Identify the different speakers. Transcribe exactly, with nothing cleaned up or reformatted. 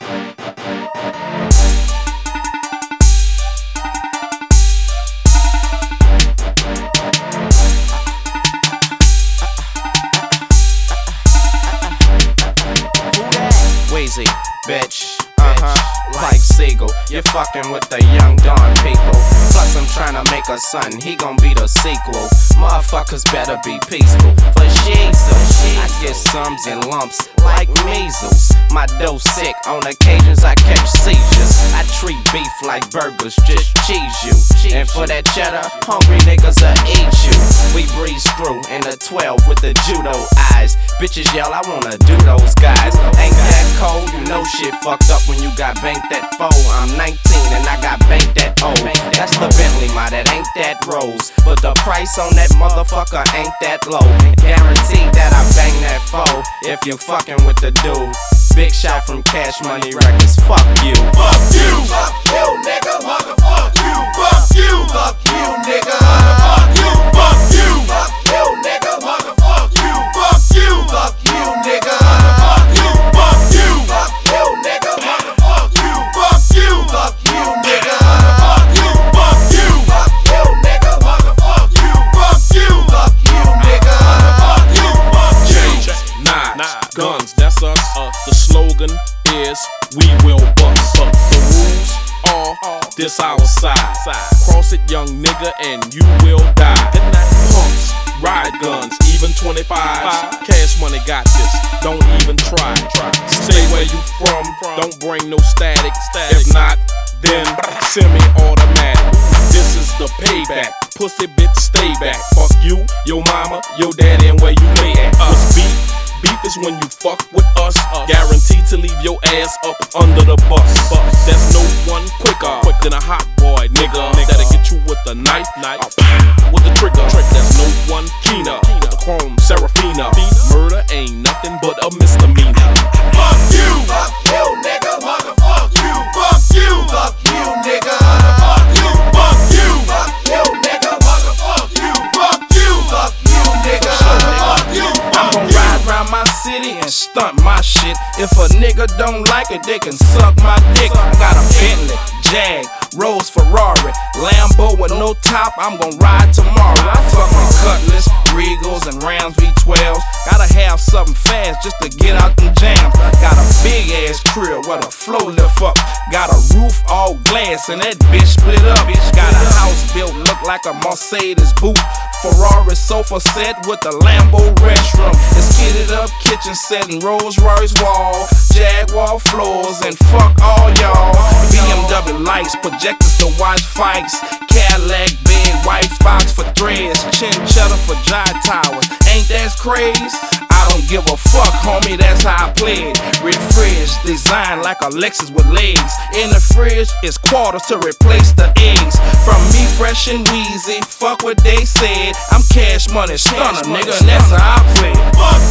Speaker 1: Weezy, bitch, uh-huh, like Siegel. You're fucking with the young Don people. Plus I'm tryna make a son, he gon' be the sequel. Motherfuckers better be peaceful. For Jesus, I get sums and lumps like measles. My dough sick, on occasions I catch seizures. I treat beef like burgers, just cheese you. And for that cheddar, hungry niggas will eat you. We breeze through in a twelve with the judo eyes. Bitches yell, I wanna do those guys. Ain't that cold? You know shit fucked up when you got banked that foe. I'm nineteen and I got banked that old. That's the Bentley, my, that ain't that Rose. But the price on that motherfucker ain't that low. Guaranteed that I bang that foe if you fucking with the dude. Big shot from Cash Money Records, fuck you.
Speaker 2: Fuck you, fuck you, nigga, motherfuck you. Fuck you, fuck you, nigga, motherfuck you. Fuck you, fuck you, nigga, motherfuck you. Fuck you, fuck you, nigga, motherfuck you. Fuck you, fuck you, nigga, motherfuck you. Fuck you, fuck you, nigga, motherfuck you. Fuck you, fuck you, nigga, motherfuck you. Fuck you, fuck you, nigga, motherfuck you. Fuck you.
Speaker 3: Knives, guns, that's us. Uh, the slogan is we will bust. Uh, the rules are this our side. Cross it, young nigga, and you will die. Pumps, ride guns, even twenty-fives. Cash Money got this, don't even try. Say where you from, don't bring no static. If not, then semi-automatic. This is the payback, pussy bitch stay back. Fuck you, your mama, your daddy, and where you lay at. What's beef? Beef is when you fuck with us, guaranteed to leave your ass up under the bus. There's no one quicker than a hot boy, nigga. That'll get you with the knife, knife, with the trigger. There's no one keener, the chrome Serafina. Murder ain't nothing but a misdemeanor.
Speaker 2: Fuck you, fuck you, nigga, motherfuck you. Fuck you, fuck you, nigga, motherfuck you. Fuck you, fuck you, nigga, motherfuck you. Fuck you, fuck you, nigga, motherfuck you.
Speaker 1: I'm gon' ride around my city and stunt my shit. If a nigga don't like it, they can suck my dick. I got a Bentley, Jag, Rolls, Ferrari, Lambo with no top, I'm gon' ride tomorrow. I fuckin' Cutlass, Regals, and Rams V twelves. Gotta have something fast just to get out them jams. Got a big ass crib where the flow lift up. Got a roof all glass and that bitch split up. Got a house built look like a Mercedes boot. Ferrari sofa set with the Lambo restroom. It's kitted up kitchen set and Rolls Royce wall, Jaguar floors, and fuck all y'all. B M W lights, projectors to watch fights, Cadillac bed, white fox for threads, chinchilla for dry towers. Ain't that crazy? I don't give a fuck, homie, that's how I play it. Red fridge, designed like a Lexus with legs. In the fridge is quarters to replace the eggs. From me, fresh and wheezy, fuck what they said. I'm Cash Money stunner, nigga, and that's how I play it.
Speaker 2: Fuck